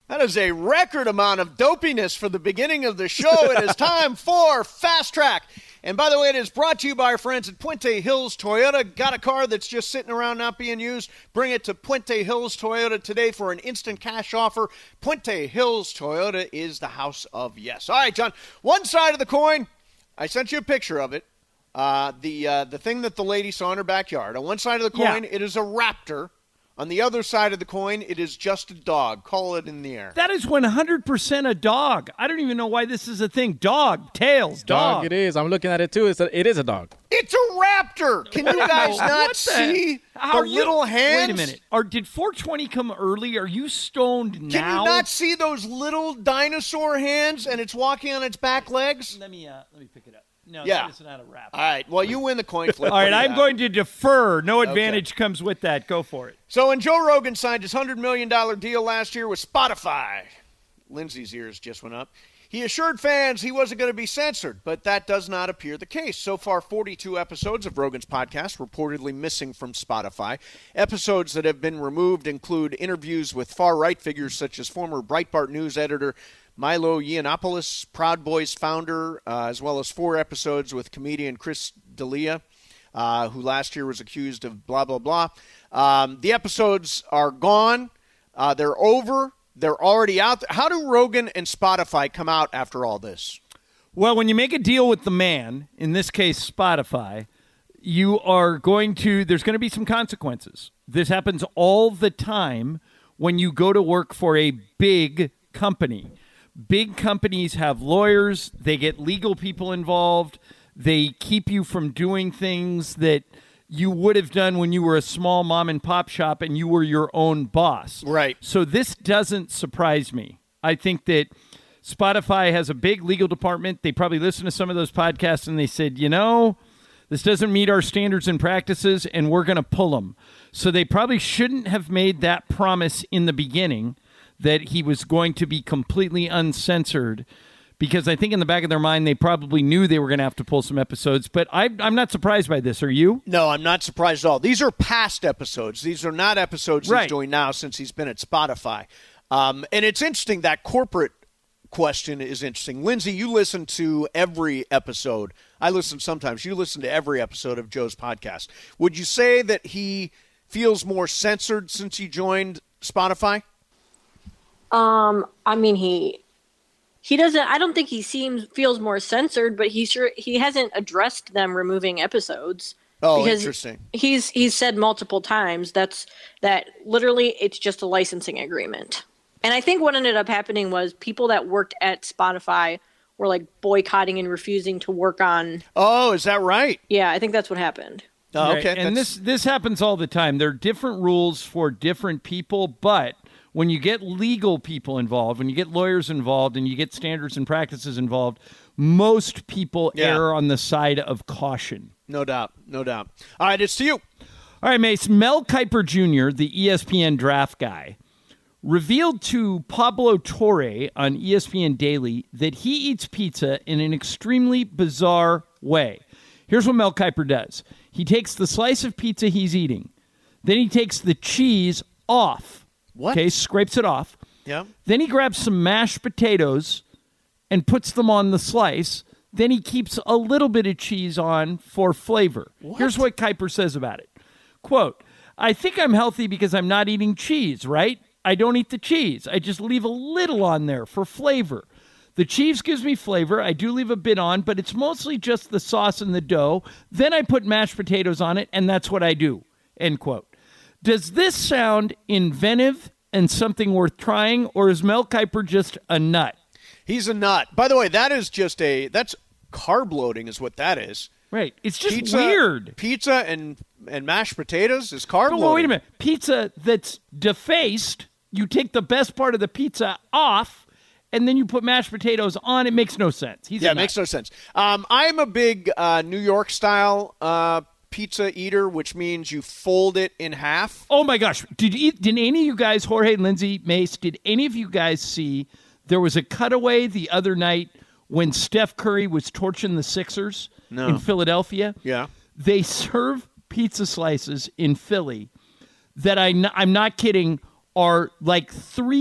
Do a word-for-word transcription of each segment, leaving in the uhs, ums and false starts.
That is a record amount of dopiness for the beginning of the show. It is time for Fast Track. And by the way, it is brought to you by our friends at Puente Hills Toyota. Got a car that's just sitting around not being used? Bring it to Puente Hills Toyota today for an instant cash offer. Puente Hills Toyota is the house of yes. All right, John, one side of the coin, I sent you a picture of it. Uh, the uh, the thing that the lady saw in her backyard. On one side of the coin, yeah. It is a raptor. On the other side of the coin, it is just a dog. Call it in the air. That is one hundred percent a dog. I don't even know why this is a thing. Dog, tails, dog. Dog it is. I'm looking at it, too. It's a, it is a dog. It's a raptor. Can you guys not see the little hands? Wait a minute. Are, did four twenty come early? Are you stoned now? Can you not see those little dinosaur hands and it's walking on its back legs? Let me, uh, let me pick it up. No, yeah. that is not a raptor. All right. Well, you win the coin flip. All right, I'm out. going to defer. No advantage okay. comes with that. Go for it. So when Joe Rogan signed his one hundred million dollars deal last year with Spotify, Lindsay's ears just went up. He assured fans he wasn't going to be censored, but that does not appear the case. So far, forty-two episodes of Rogan's podcast reportedly missing from Spotify. Episodes that have been removed include interviews with far-right figures such as former Breitbart News editor Milo Yiannopoulos, Proud Boys founder, uh, as well as four episodes with comedian Chris D'Elia, uh, who last year was accused of blah, blah, blah. Um, the episodes are gone. Uh, they're over. They're already out there. How do Rogan and Spotify come out after all this? Well, when you make a deal with the man, in this case Spotify, you are going to, there's going to be some consequences. This happens all the time when you go to work for a big company. Big companies have lawyers. They get legal people involved. They keep you from doing things that you would have done when you were a small mom and pop shop and you were your own boss. Right. So this doesn't surprise me. I think that Spotify has a big legal department. They probably listened to some of those podcasts and they said, you know, this doesn't meet our standards and practices and we're going to pull them. So they probably shouldn't have made that promise in the beginning that he was going to be completely uncensored, because I think in the back of their mind, they probably knew they were going to have to pull some episodes. But I, I'm not surprised by this. Are you? No, I'm not surprised at all. These are past episodes. These are not episodes right. he's doing now since he's been at Spotify. Um, and it's interesting, that corporate question is interesting. Lindsay, you listen to every episode. I listen sometimes. You listen to every episode of Joe's podcast. Would you say that he feels more censored since he joined Spotify? Um, I mean, he he doesn't. I don't think he seems feels more censored, but he sure he hasn't addressed them removing episodes. Oh, interesting. He's he's said multiple times that's that literally it's just a licensing agreement. And I think what ended up happening was people that worked at Spotify were like boycotting and refusing to work on. Oh, is that right? Yeah, I think that's what happened. Oh, okay, right. And this this happens all the time. There are different rules for different people, but when you get legal people involved, when you get lawyers involved, and you get standards and practices involved, most people yeah. err on the side of caution. No doubt. No doubt. All right, it's to you. All right, Mace. Mel Kiper Junior, the E S P N draft guy, revealed to Pablo Torre on E S P N Daily that he eats pizza in an extremely bizarre way. Here's what Mel Kiper does. He takes the slice of pizza he's eating. Then he takes the cheese off. What? Okay, scrapes it off. Yeah. Then he grabs some mashed potatoes and puts them on the slice. Then he keeps a little bit of cheese on for flavor. What? Here's what Kiper says about it. Quote, I think I'm healthy because I'm not eating cheese, right? I don't eat the cheese. I just leave a little on there for flavor. The cheese gives me flavor. I do leave a bit on, but it's mostly just the sauce and the dough. Then I put mashed potatoes on it, and that's what I do, end quote. Does this sound inventive and something worth trying, or is Mel Kiper just a nut? He's a nut. By the way, that is just a, that's carb loading is what that is. Right. It's just pizza, weird. Pizza and, and mashed potatoes is carb but, loading. Wait a minute. Pizza that's defaced, you take the best part of the pizza off, and then you put mashed potatoes on. It makes no sense. He's yeah, a it nut. makes no sense. Um, I'm a big uh, New York-style uh pizza eater, which means you fold it in half. Oh my gosh. Did you, did any of you guys, Jorge, Lindsay, Mace, did any of you guys see there was a cutaway the other night when Steph Curry was torching the Sixers no. in Philadelphia? Yeah. They serve pizza slices in Philly that I, I'm not kidding are like three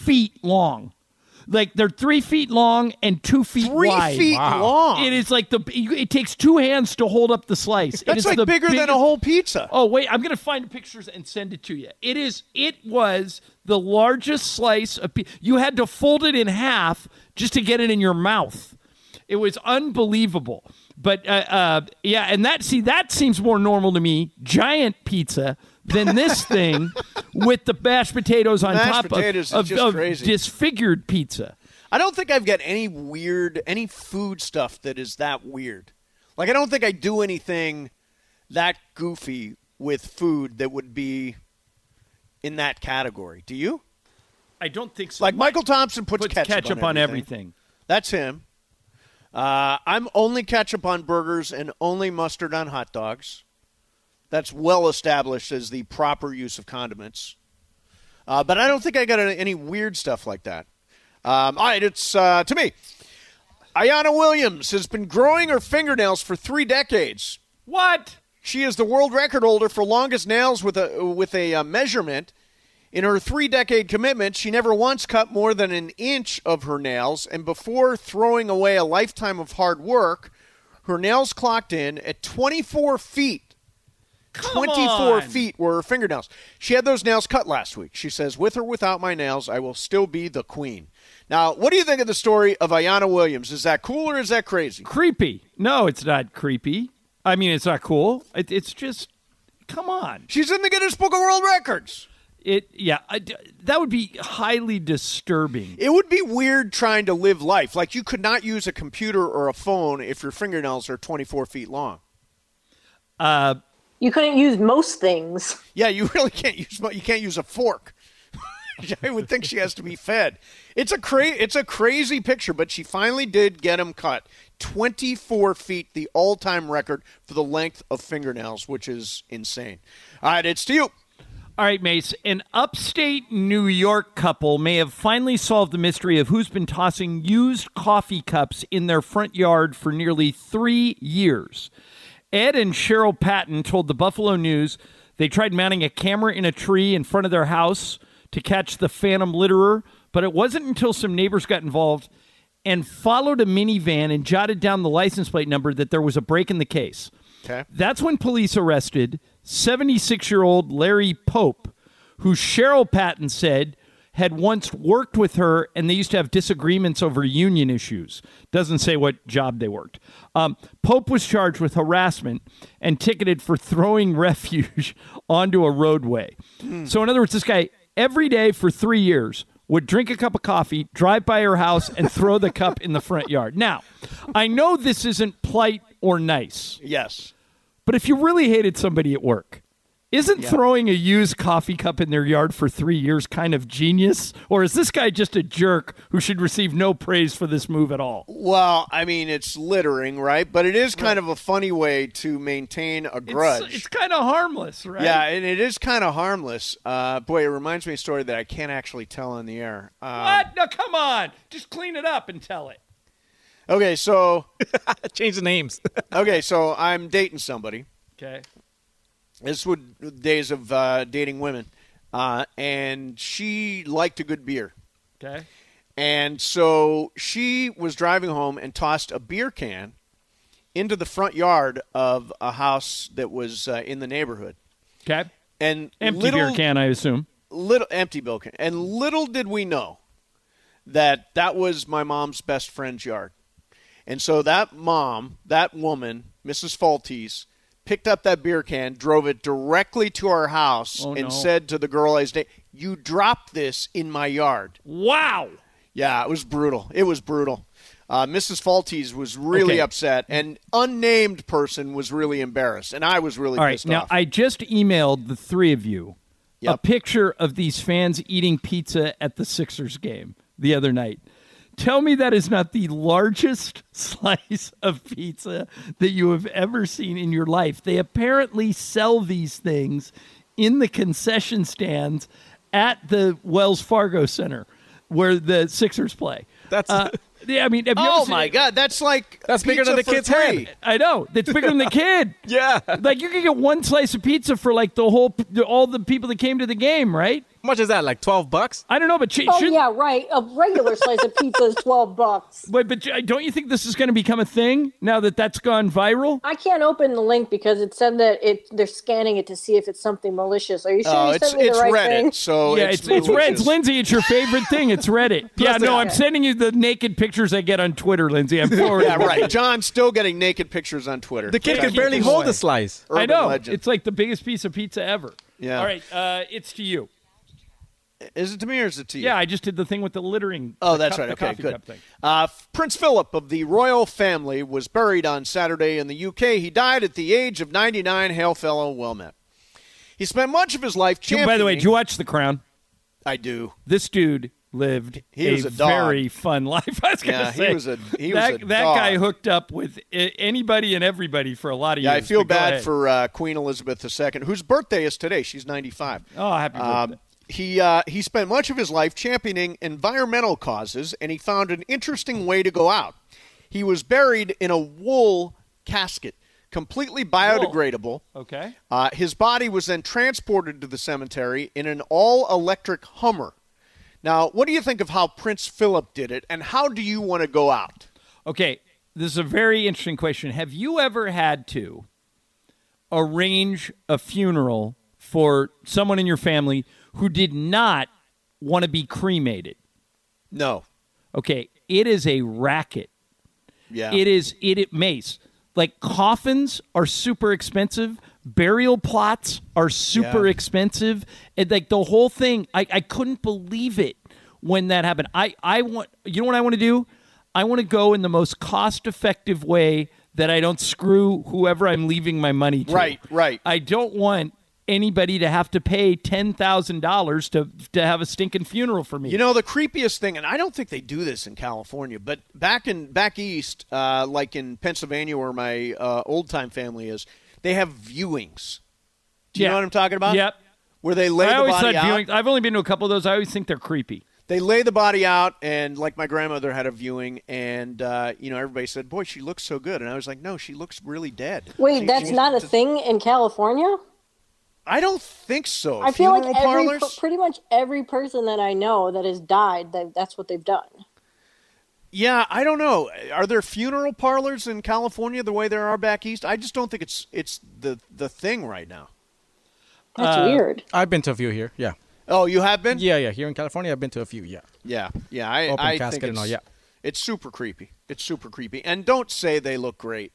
feet long. Like they're three feet long and two feet Three wide. feet Wow. long. It is like the. It takes two hands to hold up the slice. It That's is like the bigger than a biggest- whole pizza. Oh wait, I'm gonna find pictures and send it to you. It is. It was the largest slice of. Pi- you had to fold it in half just to get it in your mouth. It was unbelievable. But uh, uh, yeah, and that see that seems more normal to me. Giant pizza than this thing with the mashed potatoes on Mashed top potatoes is of, of, just of crazy. disfigured pizza. I don't think I've got any weird, any food stuff that is that weird. Like, I don't think I do anything that goofy with food that would be in that category. Do you? I don't think so. Like, Michael Thompson puts, puts ketchup, ketchup on everything. That's him. Uh, I'm only ketchup on burgers and only mustard on hot dogs. That's well established as the proper use of condiments. Uh, but I don't think I got any weird stuff like that. Um, all right, it's uh, to me. Ayanna Williams has been growing her fingernails for three decades. What? She is the world record holder for longest nails with a with a uh, measurement. In her three-decade commitment, she never once cut more than an inch of her nails, and before throwing away a lifetime of hard work, her nails clocked in at twenty-four feet. Come twenty-four on. feet were her fingernails. She had those nails cut last week. She says, with or without my nails, I will still be the queen. Now, what do you think of the story of Ayanna Williams? Is that cool or is that crazy? Creepy. No, it's not creepy. I mean, it's not cool. It, it's just, come on. She's in the Guinness Book of World Records. It yeah, I, that would be highly disturbing. It would be weird trying to live life. Like, you could not use a computer or a phone if your fingernails are twenty-four feet long. Uh, You couldn't use most things. Yeah, you really can't use you can't use a fork. I would think she has to be fed. It's a cra- it's a crazy picture, but she finally did get them cut. twenty-four feet, the all-time record for the length of fingernails, which is insane. All right, it's to you. all right, Mace. An upstate New York couple may have finally solved the mystery of who's been tossing used coffee cups in their front yard for nearly three years. Ed and Cheryl Patton told the Buffalo News they tried mounting a camera in a tree in front of their house to catch the phantom litterer, but it wasn't until some neighbors got involved and followed a minivan and jotted down the license plate number that there was a break in the case. Okay. That's when police arrested seventy-six-year-old Larry Pope, who Cheryl Patton said had once worked with her, and they used to have disagreements over union issues. Doesn't say what job they worked. Um, Pope was charged with harassment and ticketed for throwing refuse onto a roadway. Mm. So in other words, this guy, every day for three years, would drink a cup of coffee, drive by her house, and throw the cup in the front yard. Now, I know this isn't polite or nice. Yes. But if you really hated somebody at work, isn't Yeah. throwing a used coffee cup in their yard for three years kind of genius? Or is this guy just a jerk who should receive no praise for this move at all? Well, I mean, it's littering, right? But it is kind of a funny way to maintain a grudge. It's, it's kind of harmless, right? Yeah, and it is kind of harmless. Uh, boy, it reminds me of a story that I can't actually tell on the air. Um, What? No, come on. Just clean it up and tell it. Okay, so Change the names. okay, so I'm dating somebody. Okay. This would days of uh, dating women, uh, and she liked a good beer. Okay. And so she was driving home and tossed a beer can into the front yard of a house that was uh, in the neighborhood. Okay. And Empty little, beer can, I assume. little empty beer can. And little did we know that that was my mom's best friend's yard. And so that mom, that woman, Missus Falties, picked up that beer can, drove it directly to our house, Oh, and no. said to the girl I was dating, "You dropped this in my yard." Wow. Yeah, it was brutal. It was brutal. Uh, Missus Falties was really Okay. upset, and unnamed person was really embarrassed, and I was really All right. pissed Now, off. I just emailed the three of you a Yep. picture of these fans eating pizza at the Sixers game the other night. Tell me that is not the largest slice of pizza that you have ever seen in your life. They apparently sell these things in the concession stands at the Wells Fargo Center where the Sixers play. That's Uh, yeah, I mean, have you ever oh seen my it? God, that's like That's bigger pizza than the for kid's free. head. I know. It's bigger than the kid. yeah. Like, you could get one slice of pizza for, like, the whole, all the people that came to the game, right? How much is that? Like twelve bucks? I don't know, but sh- Oh should, yeah, right. A regular slice of pizza is twelve bucks. But, but don't you think this is going to become a thing now that that's gone viral? I can't open the link because it said that it they're scanning it to see if it's something malicious. Are you sure Oh, you it's sent me it's the right Reddit, thing? so yeah, it's it's it's, Red. malicious. It's Lindsay. It's your favorite thing. It's Reddit. yeah, no, I'm Okay. sending you the naked pictures I get on Twitter, Lindsay. I'm forwarding. Yeah, right. John's still getting naked pictures on Twitter. The kid Yeah, can keep barely them hold away. the slice. I Urban know. legend. It's like the biggest piece of pizza ever. Yeah. All right, uh, it's to you. Is it to me or is it to you? Yeah, I just did the thing with the littering. Oh, the that's cup- right. the Okay, coffee good. cup thing. Uh, Prince Philip of the royal family was buried on Saturday in the U K. He died at the age of ninety-nine. Hail fellow, well met. He spent much of his life championing. By the way, did you watch The Crown? I do. This dude lived He a, was a dog. very fun life. I was gonna Yeah, he say was a- he was that a that dog. guy hooked up with I- anybody and everybody for a lot of Yeah, years. I feel but go bad ahead. for uh, Queen Elizabeth the Second, whose birthday is today. She's ninety-five. Oh, happy birthday. Um, he uh, he spent much of his life championing environmental causes, and he found an interesting way to go out. He was buried in a wool casket, completely biodegradable. Okay. Uh, his body was then transported to the cemetery in an all-electric Hummer. Now, what do you think of how Prince Philip did it, and how do you want to go out? Okay, this is a very interesting question. Have you ever had to arrange a funeral for someone in your family who did not want to be cremated? No. Okay, it is a racket. Yeah. It is it, it Mace. Like coffins are super expensive. Burial plots are super Yeah. expensive. And like the whole thing, I, I couldn't believe it when that happened. I, I want you know what I want to do? I want to go in the most cost effective way that I don't screw whoever I'm leaving my money to. Right, right. I don't want anybody to have to pay ten thousand dollars to to have a stinking funeral for me. You know, the creepiest thing, and I don't think they do this in California, but back in back east, uh, like in Pennsylvania where my uh, old-time family is, they have viewings. Do you Yeah. know what I'm talking about? Yep. Where they lay I the always body thought out. viewing. I've only been to a couple of those. I always think they're creepy. They lay the body out, and like my grandmother had a viewing, and uh, you know everybody said, "Boy, she looks so good," and I was like, "No, she looks really dead." Wait, She- that's she- not a thing in California? I don't think so. I feel like Funeral every parlors? per- pretty much every person that I know that has died, that that's what they've done. Yeah, I don't know. Are there funeral parlors in California the way there are back east? I just don't think it's it's the the thing right now. That's Uh, weird. I've been to a few here. Yeah. Oh, you have been? Yeah, yeah. Here in California, I've been to a few. Yeah. Yeah, yeah. I, Open I casket think and all, it's, yeah. it's super creepy. It's super creepy. And don't say they look great.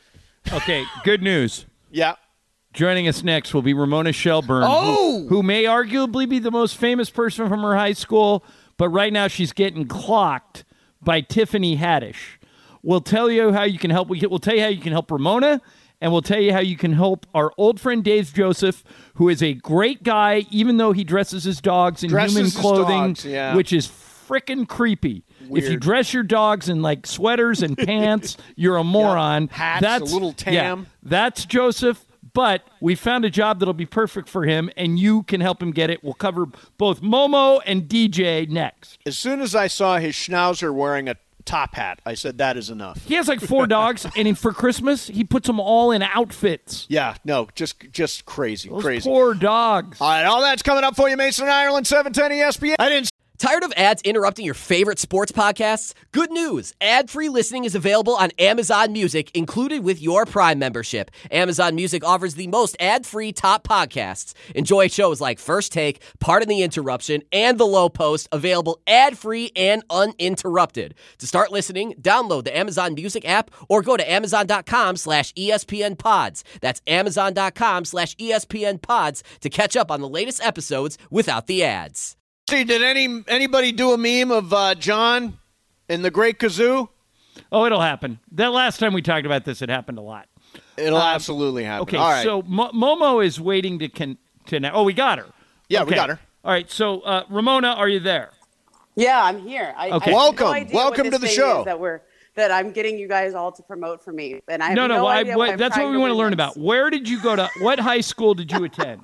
Okay, good news. Yeah. Joining us next will be Ramona Shelburne, Oh! who, who may arguably be the most famous person from her high school, but right now she's getting clocked by Tiffany Haddish. We'll tell you how you can help. We'll tell you how you can help Ramona, and we'll tell you how you can help our old friend Dave Joseph, who is a great guy, even though he dresses his dogs in Dresses human his clothing, dogs, yeah. which is freaking creepy. If you Weird. dress your dogs in like sweaters and pants, you're a moron. Hats, That's a little yeah, tam. that's Joseph. But we found a job that'll be perfect for him, and you can help him get it. We'll cover both Momo and D J next. As soon as I saw his schnauzer wearing a top hat, I said that is enough. He has like four dogs, and he, for Christmas, he puts them all in outfits. Yeah, no, just just crazy, Those crazy. poor dogs. All right, all that's coming up for you, Mason Ireland, seven ten E S P N. I didn't. Tired of ads interrupting your favorite sports podcasts? Good news. Ad-free listening is available on Amazon Music, included with your Prime membership. Amazon Music offers the most ad-free top podcasts. Enjoy shows like First Take, Pardon the Interruption, and The Low Post, available ad-free and uninterrupted. To start listening, download the Amazon Music app or go to amazon.com slash ESPN pods. That's amazon.com slash ESPN pods to catch up on the latest episodes without the ads. See, did any anybody do a meme of uh, John and the Great Kazoo? Oh, it'll happen. That last time we talked about this, it happened a lot. It'll Um, absolutely happen. Okay, all right. so Mo- Momo is waiting to con- to now. Oh, we got her. Yeah, we Okay. got her. All right, so uh, Ramona, are you there? Yeah, I'm here. I, Okay. I have Welcome. no idea Welcome what to this the thing show. is That we're that I'm getting you guys all to promote for me, and I have no, no, no. I, idea. what- I'm that's what trying we want to win learn this. about. Where did you go to? What high school did you attend?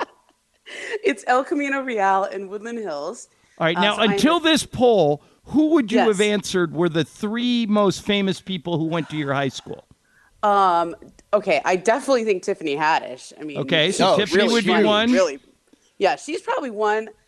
It's El Camino Real in Woodland Hills. All right, Uh, now so I- until this poll, who would you Yes. have answered were the three most famous people who went to your high school? Um. Okay, I definitely think Tiffany Haddish. I mean, Okay, she's so Oh, Tiffany really would be huge. one. Really, yeah, she's probably one.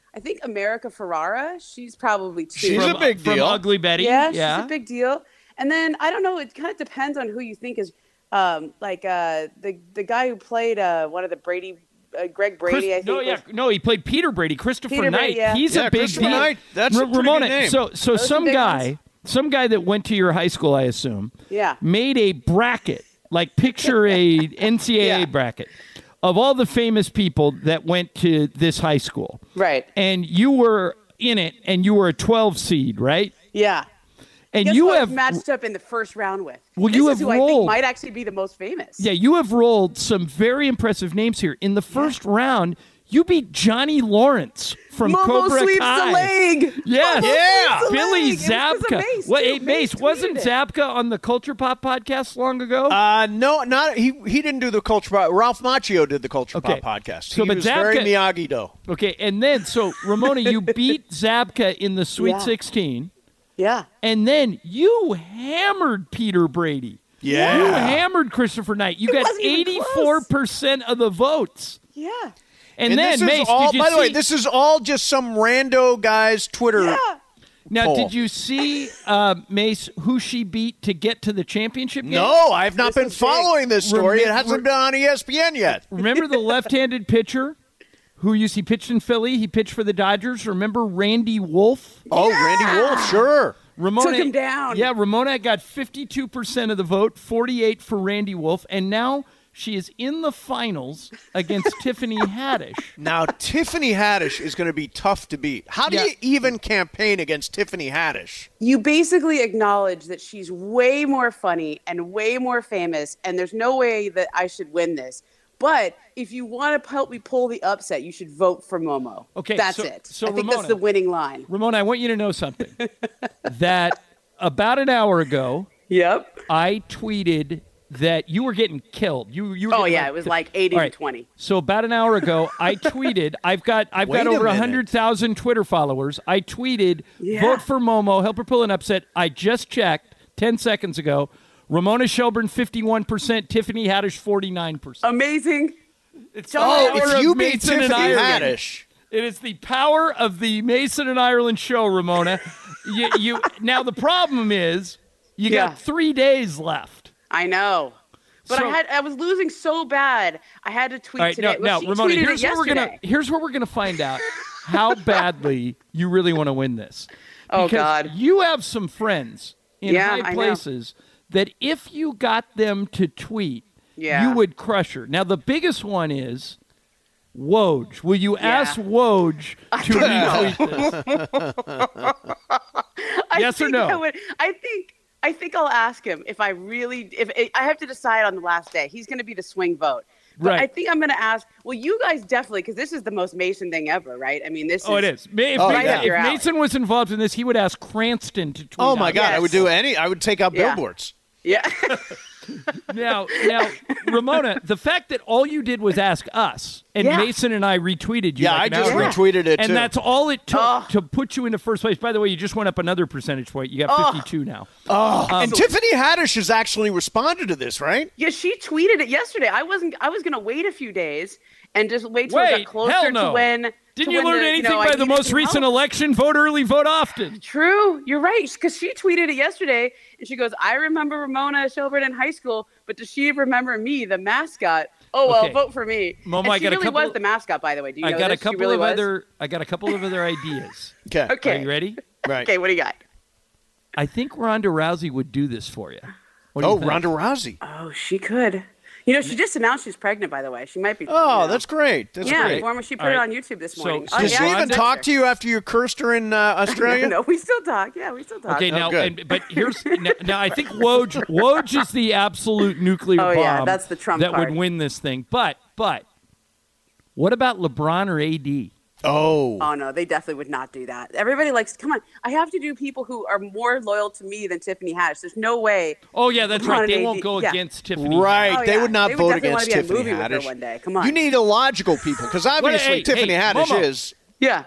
I think America Ferrara, she's probably two. She's from, a big from deal. Ugly Betty. Yeah, yeah. she's a big deal. And then I don't know. It kind of depends on who you think is um, like uh, the the guy who played uh, one of the Brady, uh, Greg Brady. Chris, I think. no, was, yeah, no, he played Peter Brady, Christopher Peter Knight. Brady, yeah. He's Yeah, a big Christopher deal. Knight, that's a pretty good Ramona, name. So, so Those are some big guy, ones. some guy that went to your high school, I assume, Yeah. made a bracket, like picture a N C double A Yeah. bracket of all the famous people that went to this high school, Right. and you were in it, and you were a twelve seed, right? Yeah. And Guess you who I have was matched up in the first round with. Well, this you is have who I rolled- think might actually be the most famous. Yeah, you have rolled some very impressive names here. In the first round, you beat Johnny Lawrence from Momo Cobra sweeps Kai. the leg. Yes. Momo Yeah. sweeps the Billy leg. It was 'cause of Zabka. Mace, What, too. hey, Mace, wasn't tweeted it. Zabka on the Culture Pop podcast long ago? Uh, no, not he. He didn't do the Culture Pop. Ralph Macchio did the Culture Okay. Pop podcast. So, he but was very Zabka- Miyagi-Do. okay, and then, so, Ramona, you beat Zabka in the Sweet Yeah. sixteen, Yeah. and then you hammered Peter Brady. Yeah. You hammered Christopher Knight. You It got wasn't even eighty-four percent of the votes. Yeah. And, And then, this is Mace, all. did you By the way, see- this is all just some rando guy's Twitter. Yeah. Now, poll. did you see, uh, Mace, who she beat to get to the championship game? No, I've not This been is big. following this story. It Remem- hasn't been on E S P N yet. Remember the left-handed pitcher who used he pitched in Philly? He pitched for the Dodgers. Remember Randy Wolf? Oh, Randy Wolf, sure. Ramona, Took him down. Yeah, Ramona got fifty-two percent of the vote, forty-eight for Randy Wolf, and now she is in the finals against Tiffany Haddish. Now, Tiffany Haddish is going to be tough to beat. How do Yeah. you even campaign against Tiffany Haddish? You basically acknowledge that she's way more funny and way more famous, and there's no way that I should win this. But if you want to help me pull the upset, you should vote for Momo. Okay, that's so- it. so I think Ramona- that's the winning line. Ramona, I want you to know something. That about an hour ago, Yep. I tweeted that you were getting killed. You, you. Were Oh getting, yeah, it was like eighty All to right. twenty. So about an hour ago, I tweeted. I've got I've Wait got a over a minute. hundred thousand Twitter followers. I tweeted, Yeah. vote for Momo, help her pull an upset. I just checked ten seconds ago. Ramona Shelburne fifty-one percent, Tiffany Haddish forty-nine percent. Amazing. It's John, the Oh, power if of you beat Mason and Tiffany Ireland. Haddish. It is the power of the Mason and Ireland show, Ramona. you, you now the problem is you Yeah. got three days left. I know. But So- I had I was losing so bad. I had to tweet All right, today. now, Well, now she Ramona, tweeted here's it what we're gonna yesterday. here's what we're gonna find out how badly you really want to win this. Oh, Because God. you have some friends in Yeah, high I know. places that if you got them to tweet, Yeah. you would crush her. Now the biggest one is Woj. Will you ask Woj to retweet this? I Yes or think no? I, would, I think I think I'll ask him if I really if I have to decide on the last day. He's going to be the swing vote. But Right. I think I'm going to ask. Well, you guys definitely because this is the most Mason thing ever, right? I mean, this Oh, is. it is. Ma- If, Oh, Ma- yeah. if Your alley. Mason was involved in this, he would ask Cranston to tweet. Oh my out. God, I Yes. would do any. I would take out Yeah. billboards. Yeah. Now, now, Ramona, the fact that all you did was ask us, and Yeah. Mason and I retweeted you. Yeah, like I an just hour ago. retweeted it and too. that's all it took Oh. to put you into first place. By the way, you just went up another percentage point. You got Oh. fifty-two now. and Tiffany Haddish has actually responded to this, right? Yeah, she tweeted it yesterday. I wasn't. I was going to wait a few days and just wait till it Wait, got closer hell no. to when. Didn't to you when learn the, anything know, I by the needed most some recent help. election? Vote early, vote often. True, you're right. Because she tweeted it yesterday, and she goes, "I remember Ramona Shelburne in high school, but does she remember me, the mascot? Oh well, Okay. vote for me." Momo, and I she got a really couple- was the mascot, by the way. Do you I know got a this? She couple really of was? other. I got a couple of other ideas. Okay. Okay. Are you ready? Right. Okay, what do you got? I think Ronda Rousey would do this for you. What do Oh, you think? Ronda Rousey. Oh, she could. You know, she just announced she's pregnant. By the way, she might be. Oh, you know. that's great. That's yeah. great. When she put All it right. on YouTube this So- morning. so oh, Did yeah, she I even texted talk her. to you after you cursed her in uh, Australia? No, we still talk. Yeah, we still talk. Okay, Oh, now, good. and, but here's now, now. I think Woj Woj is the absolute nuclear Oh, bomb. yeah, that's the trump that card. would win this thing. But but what about LeBron or A D? Oh. Oh no, they definitely would not do that. Everybody likes. Come on, I have to do people who are more loyal to me than Tiffany Haddish. There's no way. Oh yeah, that's LeBron right. They and won't A D go yeah. against Tiffany. Right, Oh, they yeah. would not They would vote definitely wanna against be in a Tiffany movie with her Haddish. one day. Come on. You need illogical people because obviously hey, Tiffany hey, Haddish Momo. is. Yeah.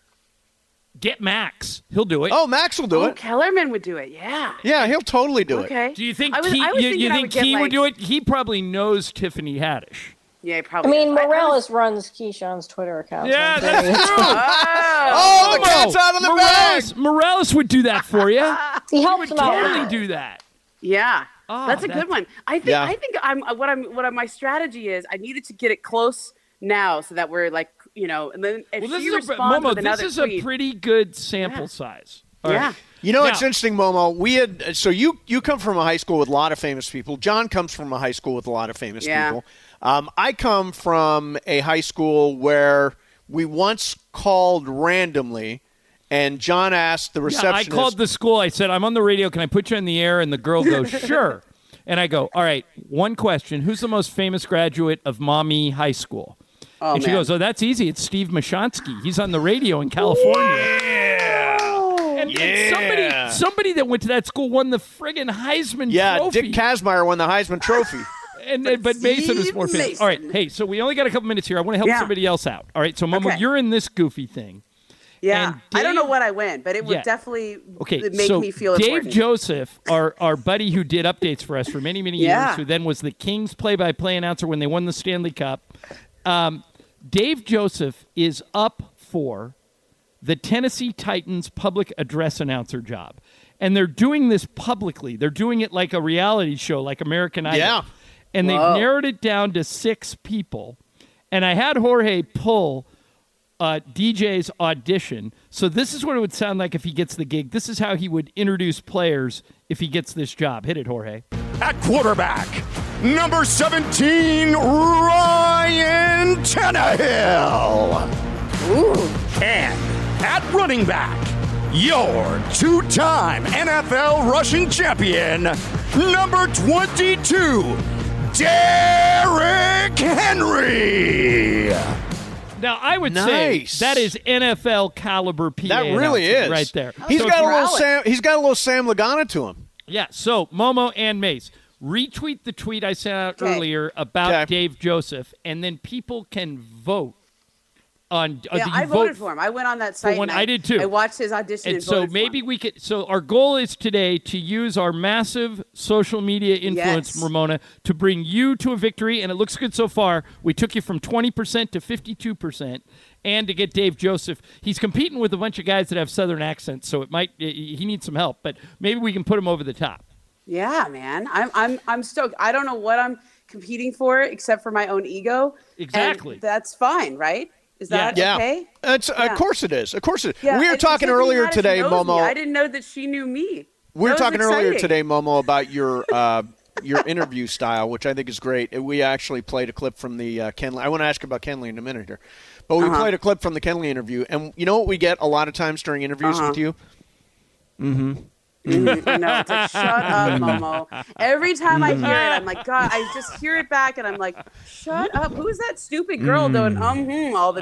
Get Max. He'll do it. Oh, Max will do Oh, it. Kellerman would do it. Yeah. Yeah, he'll totally do it. Okay. Do you think I was, he, I was you, thinking you I think would get, he would like- do it? He probably knows Tiffany Haddish. Yeah, he I probably. mean, is. I- I Morales runs Keyshawn's Twitter account. so Yeah, I'm that's very- true. Oh, the Momo, cat's out of the Morales, bag. Morales would do that for you. He He helps would him out. totally with it. do that. Yeah, Oh, that's a that's- good one. I think. Yeah. I think I'm what I'm what I'm, my strategy is. I needed to get it close now, so that we're like, you know, and then if Well, this she is, a, responds Momo, with this another is tweet, a pretty good sample Yeah. size. All yeah. right. You know, Now- it's interesting, Momo. We had so you you come from a high school with a lot of famous people. John comes from a high school with a lot of famous Yeah. people. Um, I come from a high school where we once called randomly, and John asked the Yeah, I receptionist. called the school. I said, I'm on the radio. Can I put you in the air? And the girl goes, sure. And I go, all right, one question. Who's the most famous graduate of Mommy High School? Oh, and she man. goes, oh, that's easy. It's Steve Mashonsky. He's on the radio in California. And, and Yeah. somebody, somebody that went to that school won the friggin' Heisman yeah, Trophy. Dick Kazmaier won the Heisman Trophy. And, and but Mason is Steve more famous. Mason. All right, hey, so we only got a couple minutes here. I want to help Yeah. somebody else out. All right, so Momo, Okay. you're in this goofy thing. Yeah, And I don't know Dave- what I win, but it would Yeah. definitely Okay, make so me feel Dave important. Joseph, our our buddy who did updates for us for many many Yeah. years, who then was the Kings play-by-play announcer when they won the Stanley Cup. Um, Dave Joseph is up for the Tennessee Titans public address announcer job, and they're doing this publicly. They're doing it like a reality show, like American Idol. Yeah. And they've Whoa. narrowed it down to six people. And I had Jorge pull uh, D J's audition. So this is what it would sound like if he gets the gig. This is how he would introduce players if he gets this job. Hit it, Jorge. At quarterback, number seventeen, Ryan Tannehill. And at running back, your two-time N F L rushing champion, number twenty-two, Derrick Henry. Now, I would Nice. say that is N F L caliber P A That really announcing is right there. He's So got a if- little growling. Sam. He's got a little Sam Lagana to him. Yeah, so Momo and Mace, retweet the tweet I sent out Okay. earlier about Okay. Dave Joseph, and then people can vote on. uh, Yeah, do you I vote voted for him. I went on that site. one- and I did too. I watched his audition And and, so voted for maybe him. we could. So our goal is today to use our massive social media influence, Yes. Ramona, to bring you to a victory. And it looks good so far. We took you from twenty percent to fifty-two percent, and to get Dave Joseph. He's competing with a bunch of guys that have Southern accents, so it might he needs some help. But maybe we can put him over the top. Yeah, man. I'm I'm I'm stoked. I don't know what I'm competing for except for my own ego. and Exactly. that's fine, right? Is Yeah. that Yeah, okay? It's, Yeah. of course it is. Of course it is. Yeah. we were and talking it doesn't earlier matter if she today, knows Momo. me. I didn't know that she knew me. We were That was talking earlier exciting. today, Momo, about your uh, your interview style, which I think is great. We actually played a clip from the uh, Kenley. I want to ask about Kenley in a minute here, but we Uh-huh. played a clip from the Kenley interview, and you know what we get a lot of times during interviews Uh-huh. with you? Mm, I know. It's like, shut up, Momo. Every time I hear it, I'm like, God, I just hear it back, and I'm like, shut up. Who's that stupid girl doing um hmm all the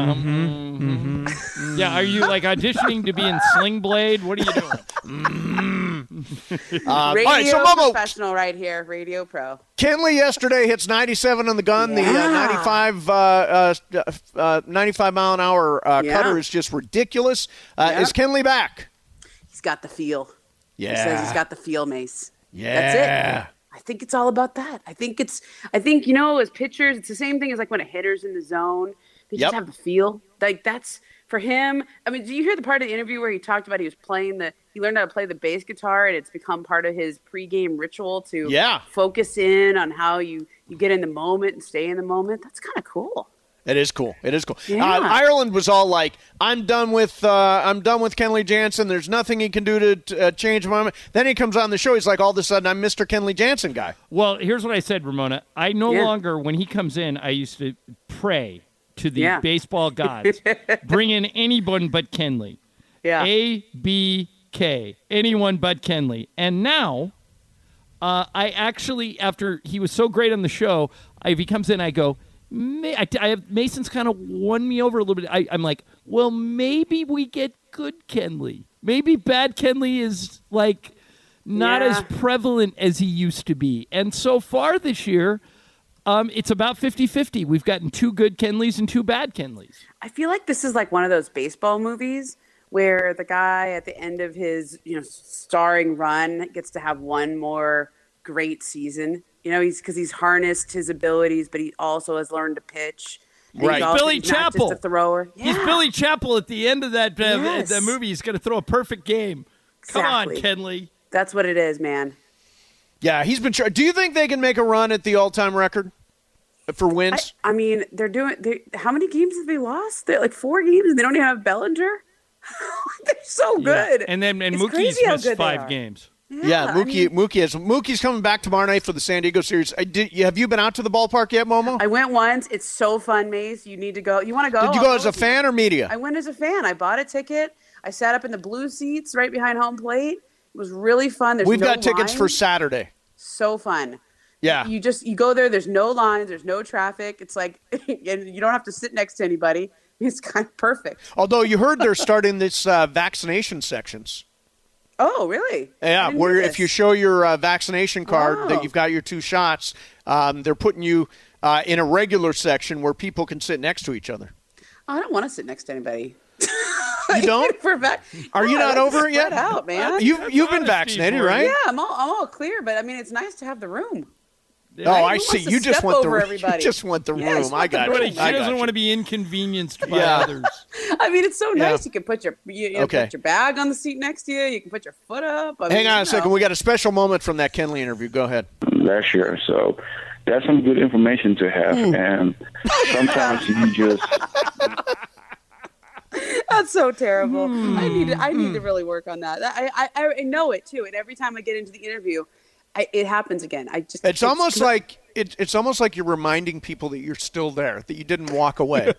time? Yeah, are you like auditioning to be in Sling Blade? What are you doing? Radio all right, so Momo, professional right here, Radio Pro. Kenley yesterday hits ninety-seven on the gun. The uh, Yeah. ninety-five, uh, uh, uh, ninety-five mile an hour uh, Yeah. cutter is just ridiculous. Uh, Yeah. Is Kenley back? He's got the feel. Yeah. He says he's got the feel, Mace. Yeah. That's it. I think it's all about that. I think it's, I think, you know, as pitchers, it's the same thing as like when a hitter's in the zone. They Yep. just have the feel. Like that's for him. I mean, do you hear the part of the interview where he talked about he was playing the, he learned how to play the bass guitar and it's become part of his pregame ritual to Yeah. focus in on how you, you get in the moment and stay in the moment. That's kind of cool. It is cool. It is cool. Yeah. Uh, Ireland was all like, "I'm done with uh, I'm done with Kenley Jansen. There's nothing he can do to, to uh, change my mind." Then he comes on the show. He's like, all of a sudden, I'm Mister Kenley Jansen guy. Well, here's what I said, Ramona. I no Yeah. longer, when he comes in, I used to pray to the Yeah. baseball gods. Bring in anyone but Kenley. Yeah. A, B, K. Anyone but Kenley. And now, uh, I actually, after he was so great on the show, I, if he comes in, I go, May, I, I have Mason's kind of won me over a little bit. I, I'm like, well, maybe we get good Kenley. Maybe bad Kenley is like not Yeah. as prevalent as he used to be. And so far this year, um, it's about fifty-fifty. We've gotten two good Kenleys and two bad Kenleys. I feel like this is like one of those baseball movies where the guy at the end of his, you know, starring run gets to have one more great season You know, he's because he's harnessed his abilities, but he also has learned to pitch. And Right. he's also, Billy he's not Chappell. just a thrower. He's Yeah. Billy Chappell at the end of that uh, Yes. the movie. He's going to throw a perfect game. Come Exactly. on, Kenley. That's what it is, man. Yeah, he's been. Try- Do you think they can make a run at the all-time record for wins? I, I mean, they're doing. They, how many games have they lost? They're like four games, and they don't even have Bellinger. They're so good. And then and It's Mookie's crazy how missed good they five are. games. Yeah, I Mookie. mean, Mookie is Mookie's coming back tomorrow night for the San Diego series. I did, have you been out to the ballpark yet, Momo? I went once. It's so fun, Mace. You need to go. You want to go? Did you I'll go as a with you. fan or media? I went as a fan. I bought a ticket. I sat up in the blue seats right behind home plate. It was really fun. There's We've no got tickets for lines. Saturday. So fun. Yeah. You just you go there. There's no lines. There's no traffic. It's like and you don't have to sit next to anybody. It's kind of perfect. Although you heard they're starting this uh, vaccination sections. Oh, really? I Yeah, didn't where hear if this. you show your uh, vaccination card Oh. that you've got your two shots, um, they're putting you uh, in a regular section where people can sit next to each other. I don't want to sit next to anybody. You don't? For vac- Are you No, not I like over to it yet? spread out, man. You've you've been honesty vaccinated, for you. right? yeah, I'm all I'm all clear, but I mean, it's nice to have the room. Oh, I Who see. wants to You just step want the over room. everybody? You just want the Yeah, I room. just I want the got room. you. But he I got doesn't you. want to be inconvenienced by Yeah. others. I mean, it's so Yeah. nice. You can put your you, you know, Okay. put your bag on the seat next to you. You can put your foot up. I Hang mean, on you a second. know. We got a special moment from that Kenley interview. Go ahead. last year. So that's some good information to have. And sometimes you just That's so terrible. Hmm. I need to, I need to really work on that. I, I I know it too. And every time I get into the interview, I, it happens again. I just It's almost like it, it's almost like you're reminding people that you're still there, that you didn't walk away.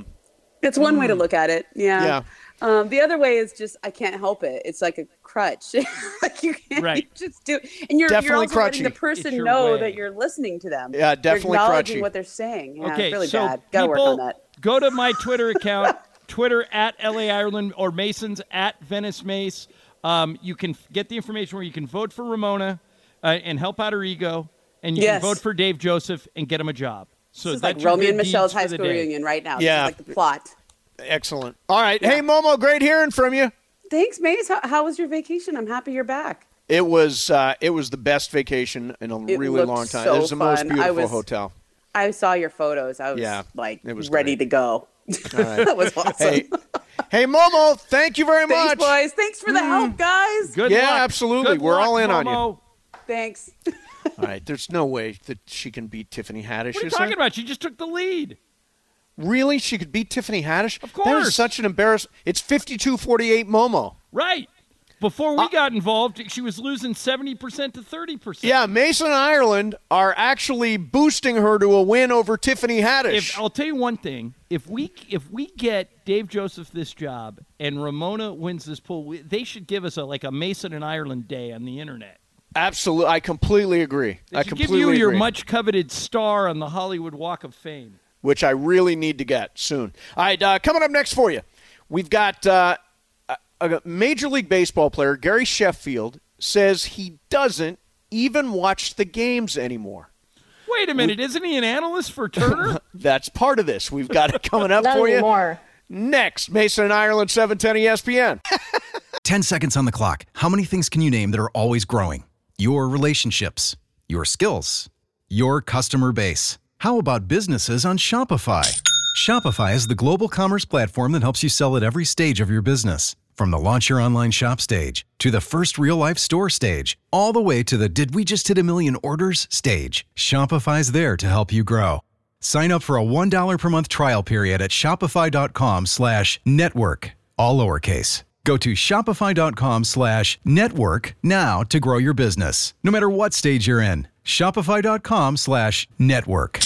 it's one way to look at it. Yeah. Yeah. Um, the other way is just I can't help it. It's like a crutch. Like you can't Right. you just do. And you're Definitely you're also letting crutchy. the It's person your know way. that you're listening to them. Yeah, definitely you're acknowledging crutchy. what they're saying. Yeah, Okay, it's really so bad. Got to work people on that. go to my Twitter account, Twitter at L A Ireland or Mason's at Venice Mace. Um, you can f- get the information where you can vote for Ramona uh, and help out her ego, and you Yes. can vote for Dave Joseph and get him a job. So This is that's like your Romeo good and Michelle's deeds for high the school day. reunion right now. Yeah. This is like the plot. Excellent. All right. Hey, Momo, great hearing from you. Thanks, Mace. How, how was your vacation? I'm happy you're back. It was uh, it was the best vacation in a It really looked long time. so it was the most fun. I beautiful was- hotel. I saw your photos. I was Yeah, like it was ready great. to go. All right. That was awesome. Hey, hey, Momo, thank you very Thanks, much. boys. Thanks for the help, guys. Good Yeah, luck. absolutely. Good We're luck, all in on you. Momo. Thanks. All right. There's no way that she can beat Tiffany Haddish. What are you is talking there? about? She just took the lead. Really? She could beat Tiffany Haddish? Of That course. is such an embarrassment. It's fifty-two forty-eight Momo. Right. Before we Uh, got involved, she was losing seventy percent to thirty percent. Yeah, Mason Ireland are actually boosting her to a win over Tiffany Haddish. If I'll tell you one thing, if we if we get Dave Joseph this job and Ramona wins this pool, we, they should give us a like a Mason and Ireland day on the internet. Absolutely. I completely agree. They I should completely give you your agree. much coveted star on the Hollywood Walk of Fame. Which I really need to get soon. All right, uh, coming up next for you, we've got uh, a, a Major League Baseball player, Gary Sheffield, says he doesn't even watch the games anymore. Wait a minute, isn't he an analyst for Turner? That's part of this. We've got it coming up Not for you. anymore. Next, Mason and Ireland, seven ten E S P N. ten seconds on the clock. How many things can you name that are always growing? Your relationships, your skills, your customer base. How about businesses on Shopify? Shopify is the global commerce platform that helps you sell at every stage of your business. From the launch your online shop stage to the first real life store stage, all the way to the did we just hit a million orders stage. Shopify's there to help you grow. Sign up for a one dollar per month trial period at shopify.com slash network, all lowercase. Go to shopify.com slash network now to grow your business, no matter what stage you're in. Shopify.com slash network.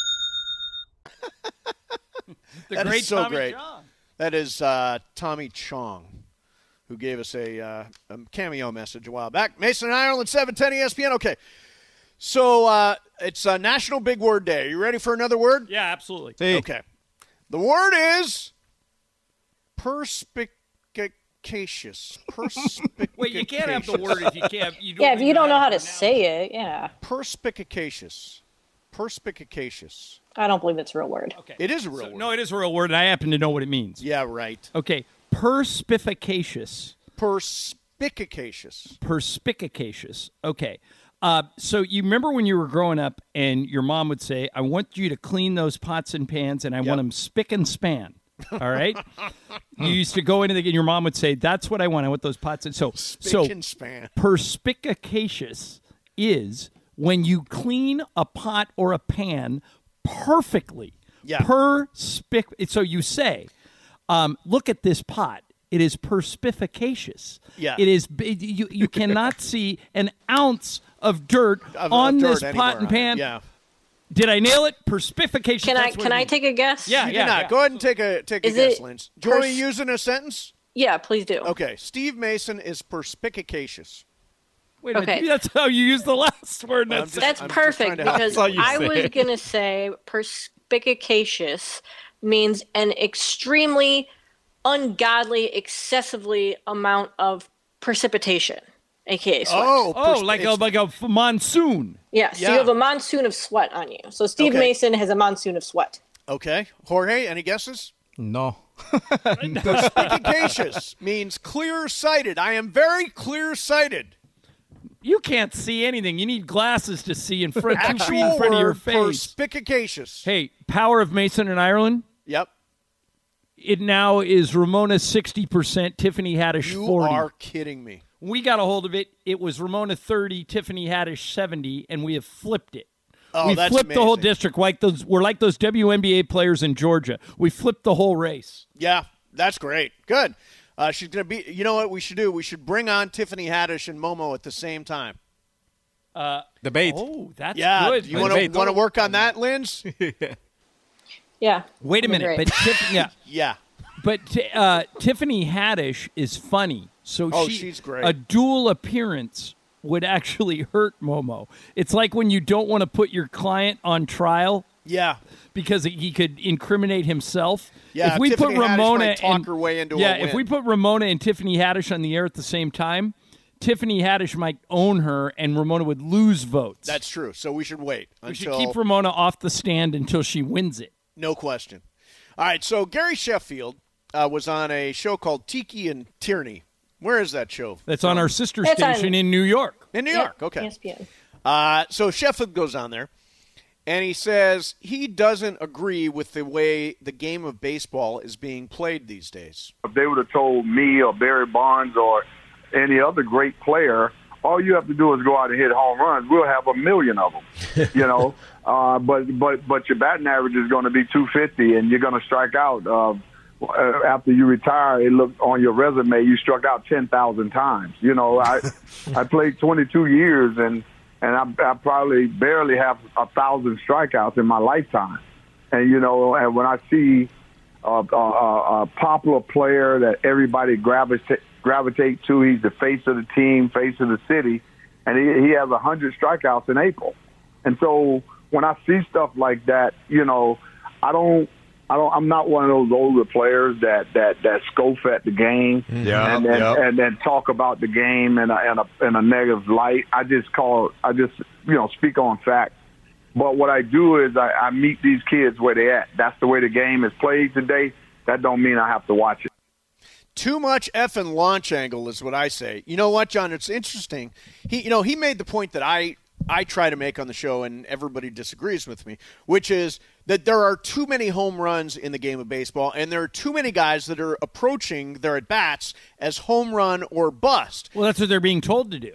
The That is great so Tommy great. John. That is uh, Tommy Chong, who gave us a, uh, a cameo message a while back. Mason and Ireland, seven ten E S P N. Okay, so uh, it's uh, National Big Word Day. Are you ready for another word? Yeah, absolutely. Okay. The word is perspicacious. Perspicacious. Wait, you can't have the word if you can't. You don't Yeah, if you even don't know how to pronounce say it, yeah. Perspicacious. Perspicacious. I don't believe it's a real word. Okay. It is a real So- word. No, it is a real word, and I happen to know what it means. Yeah, right. Okay, perspicacious. Perspicacious. Perspicacious. Okay. Uh, so you remember when you were growing up and your mom would say, I want you to clean those pots and pans and I Yep. want them spick and span. All right? You used to go into the, and your mom would say, that's what I want. I want those pots. And so, Spick so and span. perspicacious is when you clean a pot or a pan perfectly. Yeah. Perspic- so you say, um, look at this pot. It is perspicacious. Yeah. It is. You, you cannot see an ounce of dirt Of- on of dirt this anywhere pot and on it. pan. Yeah. Did I nail it? Perspicacious. Can I that's what can it I means. take a guess? Yeah, You yeah. did not. yeah. Go ahead and take a take Is a guess, it Linz. Do you want me to pers- use it in a sentence? Yeah, please do. Okay. Steve Mason is perspicacious. Wait a minute. Okay. That's how you use the last word. I'm That's, just- That's I'm just trying perfect to help. because That's all you I was say. gonna say perspicacious means an extremely ungodly, excessively amount of precipitation, aka sweat. Oh, oh, persp- like a it's- like a f- monsoon. yeah. So yeah. you have a monsoon of sweat on you. So Steve Okay. Mason has a monsoon of sweat. Okay. Jorge, any guesses? No. Perspicacious means clear-sighted. I am very clear-sighted. You can't see anything. You need glasses to see in front, two feet in Actual front of your word, face. perspicacious. Hey, Power of Mason in Ireland. Yep. It now is Ramona sixty percent, Tiffany Haddish You forty. are kidding me. We got a hold of it. It was Ramona thirty, Tiffany Haddish seventy, and we have flipped it. Oh, we that's flipped the whole amazing. district. Like those, we're like those W N B A players in Georgia. We flipped the whole race. Yeah, that's great. Good. Uh, she's gonna be. You know what we should do? We should bring on Tiffany Haddish and Momo at the same time. Debate. Oh, that's Yeah. good. You want to Debate. want to work on that, Linz? Yeah. Wait a That'd be minute, great. but Tiff, yeah, Yeah. but uh, Tiffany Haddish is funny. So Oh, she, she's great. A dual appearance would actually hurt Momo. It's like when you don't want to put your client on trial Yeah. because he could incriminate himself. Yeah, if we Tiffany put Haddish Ramona might talk and, her way into a yeah, win. if we put Ramona and Tiffany Haddish on the air at the same time, Tiffany Haddish might own her, and Ramona would lose votes. That's true. So we should wait we should until keep Ramona off the stand until she wins it. no question. All right. So Gary Sheffield uh, was on a show called Tiki and Tierney. Where is that show? That's on our sister That's on- station in New York. In New Yep, York. Okay. E S P N. Uh, so Sheffield goes on there, and he says he doesn't agree with the way the game of baseball is being played these days. If they would have told me or Barry Bonds or any other great player, all you have to do is go out and hit home runs. We'll have a million of them, you know. Uh, but but but your batting average is going to be two fifty, and you're going to strike out. Uh, after you retire, it looked on your resume you struck out ten thousand times. You know, I I played twenty-two years, and and I, I probably barely have a thousand strikeouts in my lifetime. And you know, and when I see a, a, a popular player that everybody gravitates gravitate to, he's the face of the team, face of the city, and he, he has one hundred strikeouts in April. And so when I see stuff like that, you know, I don't, I don't, I'm not one of those older players that that that scoff at the game Yeah, and then yeah. and then talk about the game in a, in a in a negative light. I just call, I just you know speak on facts. But what I do is I, I meet these kids where they at. That's the way the game is played today. That don't mean I have to watch it. Too much effing launch angle is what I say. You know what, John? It's interesting. He, you know, he made the point that I, I try to make on the show, and everybody disagrees with me, which is that there are too many home runs in the game of baseball, and there are too many guys that are approaching their at-bats as home run or bust. Well, that's what they're being told to do.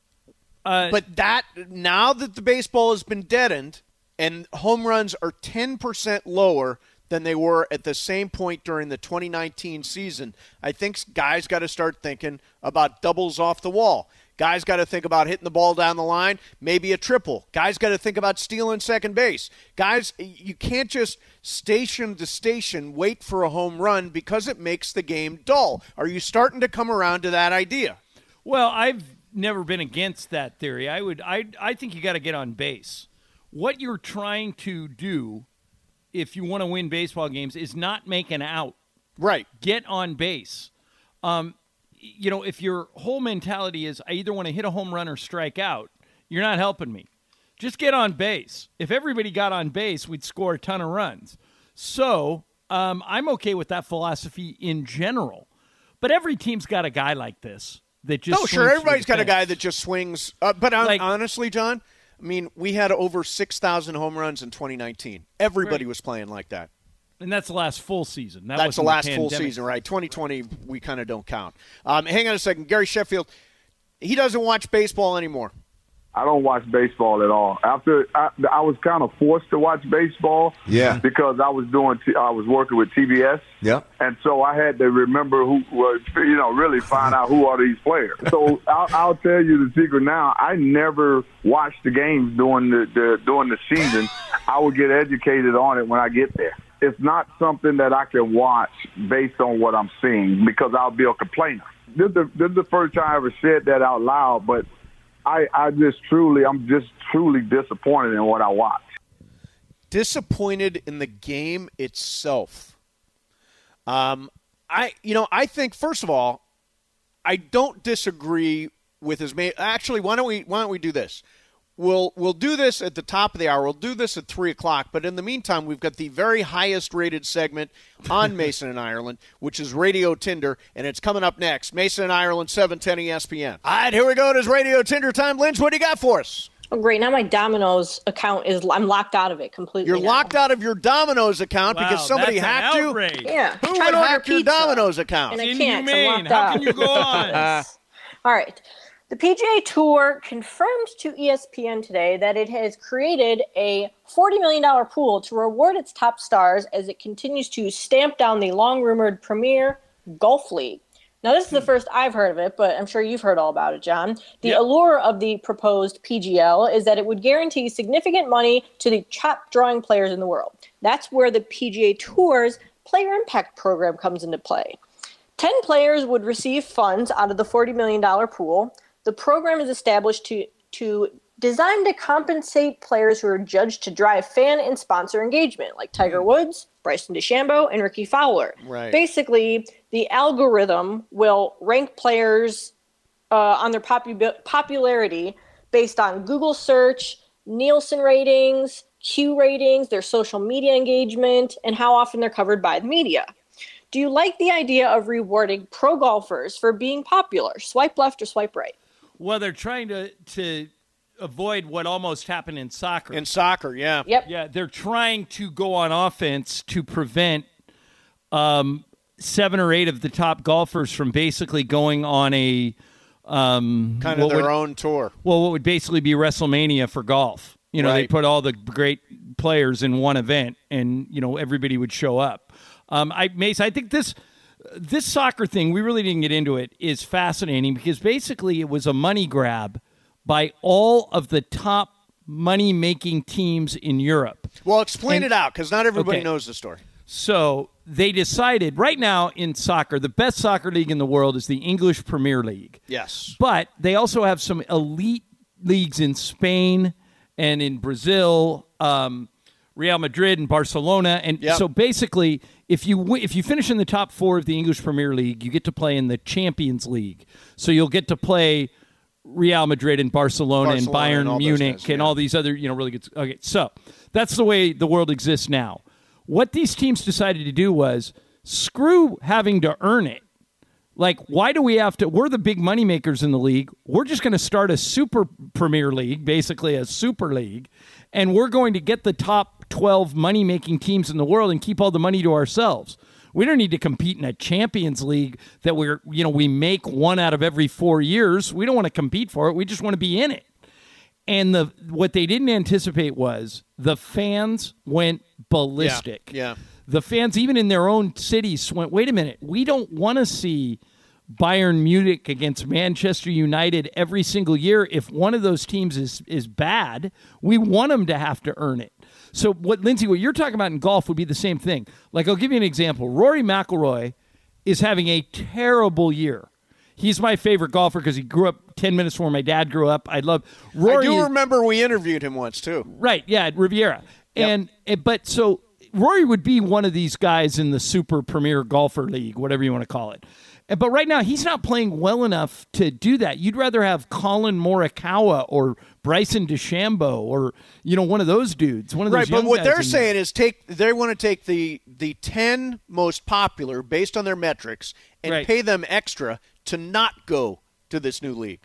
Uh, But that now that the baseball has been deadened and home runs are ten percent lower than they were at the same point during the twenty nineteen season, I think guys got to start thinking about doubles off the wall. Guys got to think about hitting the ball down the line, maybe a triple. Guys got to think about stealing second base. Guys, you can't just station to station wait for a home run because it makes the game dull. Are you starting to come around to that idea? Well, I've never been against that theory. I would I I think you got to get on base. What you're trying to do if you want to win baseball games is not make an out. Right. Get on base. Um, you know, if your whole mentality is I either want to hit a home run or strike out, you're not helping me. Just get on base. If everybody got on base, we'd score a ton of runs. So um, I'm okay with that philosophy in general. But every team's got a guy like this. that just no, swings sure, for everybody's the got a guy fence. that just swings. Uh, but on, Like- honestly, John, I mean, we had over six thousand home runs in twenty nineteen. Everybody Right. was playing like that. And that's the last full season. That That's the wasn't last full pandemic. season, right? twenty twenty, we kind of don't count. Um, hang on a second. Gary Sheffield, he doesn't watch baseball anymore. I don't watch baseball at all. After I, I was kind of forced to watch baseball, Yeah. because I was doing, t- I was working with T B S, Yep. and so I had to remember who was, you know, really find out who are these players. So I'll, I'll tell you the secret now. I never watched the games during the, the during the season. I will get educated on it when I get there. It's not something that I can watch based on what I'm seeing because I'll be a complainer. This is the, this is the first time I ever said that out loud, but I, I just truly, I'm just truly disappointed in what I watch. Disappointed in the game itself. Um, I, you know, I think first of all, I don't disagree with his. Ma- Actually, why don't we? Why don't we do this? We'll we'll do this at the top of the hour. We'll do this at three o'clock. But in the meantime, we've got the very highest rated segment on Mason and Ireland, which is Radio Tinder, and it's coming up next. Mason and Ireland, seven ten E S P N. All right, here we go. It is Radio Tinder time. Lynch, what do you got for us? Oh, great. Now my Domino's account is, I'm locked out of it completely. You're now. locked out of your Domino's account Wow, because somebody that's an hacked you. outrage. Yeah. Who Tried would to order hack your pizza, Domino's account? And I can't. 'cause I'm Inhumane. locked How out. can you go on? All right. The P G A Tour confirmed to E S P N today that it has created a forty million dollars pool to reward its top stars as it continues to stamp down the long-rumored Premier Golf League. Now, this is the first I've heard of it, but I'm sure you've heard all about it, John. The Yep. allure of the proposed P G L is that it would guarantee significant money to the top-drawing players in the world. That's where the P G A Tour's Player Impact Program comes into play. Ten players would receive funds out of the forty million dollars pool. The program is established to, to designed to compensate players who are judged to drive fan and sponsor engagement, like Tiger Woods, Bryson DeChambeau, and Ricky Fowler. Right. Basically, the algorithm will rank players uh, on their popu- popularity based on Google search, Nielsen ratings, Q ratings, their social media engagement, and how often they're covered by the media. Do you like the idea of rewarding pro golfers for being popular? Swipe left or swipe right? Well, they're trying to to avoid what almost happened in soccer. In soccer, yeah. Yep. Yeah, they're trying to go on offense to prevent um, seven or eight of the top golfers from basically going on a um, Kind of what their would- own tour. Well, what would basically be WrestleMania for golf. You know, they Right. put all the great players in one event, and you know everybody would show up. Um, I, Mace, I think this this soccer thing, we really didn't get into it, is fascinating because basically it was a money grab by all of the top money-making teams in Europe. Well, explain And- it out because not everybody Okay. knows the story. So they decided right now in soccer, the best soccer league in the world is the English Premier League. Yes. But they also have some elite leagues in Spain and in Brazil, um, Real Madrid and Barcelona. And Yep. so basically, if you wi- if you finish in the top four of the English Premier League, you get to play in the Champions League. So you'll get to play Real Madrid and Barcelona, and Barcelona and Bayern all those Munich guys, and yeah. all these other, you know, really good. Okay, so that's the way the world exists now. What these teams decided to do was screw having to earn it. Like, why do we have to? We're the big money makers in the league. We're just going to start a super Premier League, basically a super league, and we're going to get the top twelve money making teams in the world and keep all the money to ourselves. We don't need to compete in a Champions League that we're, you know, we make one out of every four years. We don't want to compete for it. We just want to be in it. And the what they didn't anticipate was the fans went ballistic. Yeah. The fans, even in their own cities, went, wait a minute, we don't want to see Bayern Munich against Manchester United every single year. If one of those teams is, is bad, we want them to have to earn it. So what, Lindsay, what you're talking about in golf would be the same thing. Like, I'll give you an example. Rory McIlroy is having a terrible year. He's my favorite golfer because he grew up ten minutes before my dad grew up. I love Rory. I do is- remember we interviewed him once, too. Right, yeah, at Riviera. And, and but so Rory would be one of these guys in the Super Premier Golfer League, whatever you want to call it. And- But right now, he's not playing well enough to do that. You'd rather have Colin Morikawa or Bryson DeChambeau or, you know, one of those dudes. One of those Right, but young what guys they're in saying is take they want to take the the ten most popular based on their metrics and Right. pay them extra to not go to this new league.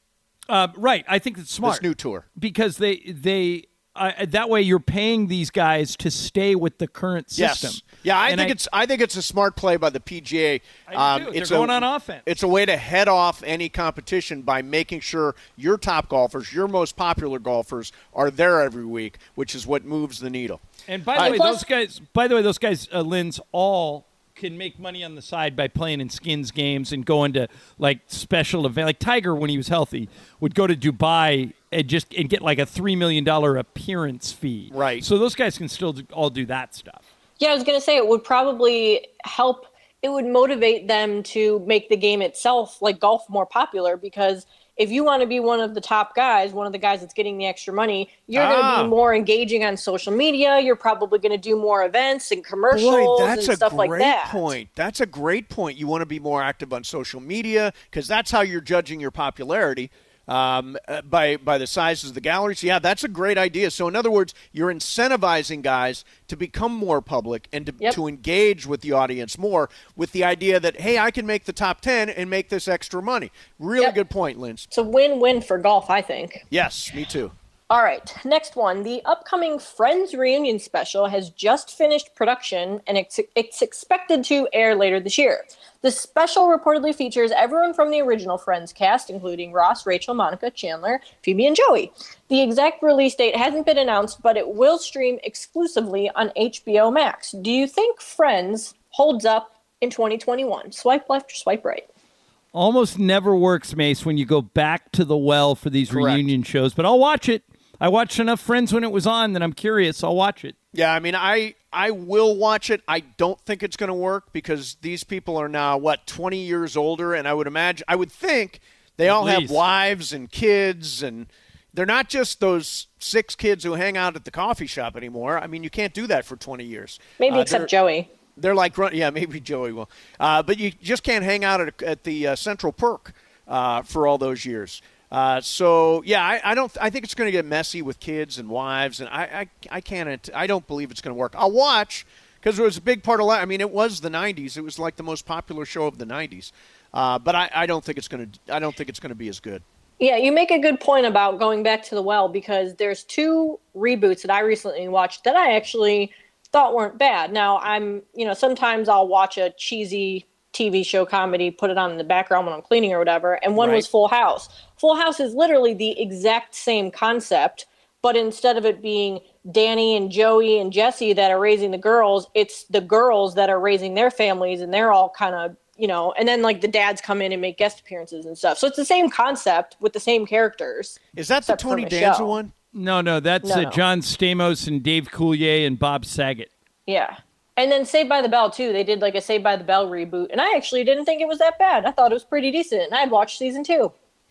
Uh, right. I think it's smart. This new tour. Because they they uh, that way you're paying these guys to stay with the current system. Yes. Yeah, I And think I- it's I think it's a smart play by the P G A. I do, too. It's They're going a, on offense. It's a way to head off any competition by making sure your top golfers, your most popular golfers, are there every week, which is what moves the needle. And by the Uh, way, plus- those guys. By the way, those guys, uh, Linz, all can make money on the side by playing in skins games and going to like special event. Like Tiger, when he was healthy, would go to Dubai and just and get like a three million dollar appearance fee. Right. So those guys can still do, all do that stuff. Yeah, I was going to say it would probably help. It would motivate them to make the game itself, like golf, more popular, because if you want to be one of the top guys, one of the guys that's getting the extra money, you're Ah. going to be more engaging on social media. You're probably going to do more events and commercials Boy, that's and a stuff great like that. point. That's a great point. You want to be more active on social media because that's how you're judging your popularity um, uh, by by the sizes of the galleries. Yeah, that's a great idea. So, in other words, you're incentivizing guys to become more public and to, Yep. to engage with the audience more with the idea that, hey, I can make the top ten and make this extra money. Really Yep. good point, Linz. It's a win-win for golf, I think. Yes, me too. All right, next one. The upcoming Friends reunion special has just finished production, and it's, it's expected to air later this year. The special reportedly features everyone from the original Friends cast, including Ross, Rachel, Monica, Chandler, Phoebe, and Joey. The exact release date hasn't been announced, but it will stream exclusively on H B O Max. Do you think Friends holds up in twenty twenty-one? Swipe left or swipe right? Almost never works, Mace, when you go back to the well for these Correct. reunion shows. But I'll watch it. I watched enough Friends when it was on that I'm curious. I'll watch it. Yeah, I mean, I I will watch it. I don't think it's going to work because these people are now, what, twenty years older, and I would imagine, I would think they At all have least. wives and kids, and they're not just those six kids who hang out at the coffee shop anymore. I mean, you can't do that for twenty years. Maybe Uh, except they're- Joey. They're like, run- yeah, maybe Joey will. Uh, but you just can't hang out at, at the uh, Central Perk uh, for all those years. Uh, so yeah, I, I don't. I think it's going to get messy with kids and wives, and I, I, I can't. I don't believe it's going to work. I'll watch because it was a big part of. I mean, it was the nineties. It was like the most popular show of the nineties. Uh, but I, I don't think it's going to. I don't think it's going to be as good. Yeah, you make a good point about going back to the well because there's two reboots that I recently watched that I actually thought weren't bad. Now, I'm, you know, sometimes I'll watch a cheesy T V show comedy, put it on in the background when I'm cleaning or whatever, and one Right. was Full House. Full House is literally the exact same concept, but instead of it being Danny and Joey and Jesse that are raising the girls, it's the girls that are raising their families, and they're all kind of, you know, and then like the dads come in and make guest appearances and stuff. So it's the same concept with the same characters. Is that the Except for Tony Michelle. Danza one? No, no, that's No, uh, no. John Stamos and Dave Coulier and Bob Saget. Yeah. And then Saved by the Bell, too. They did like a Saved by the Bell reboot. And I actually didn't think it was that bad. I thought it was pretty decent. And I'd watched season two.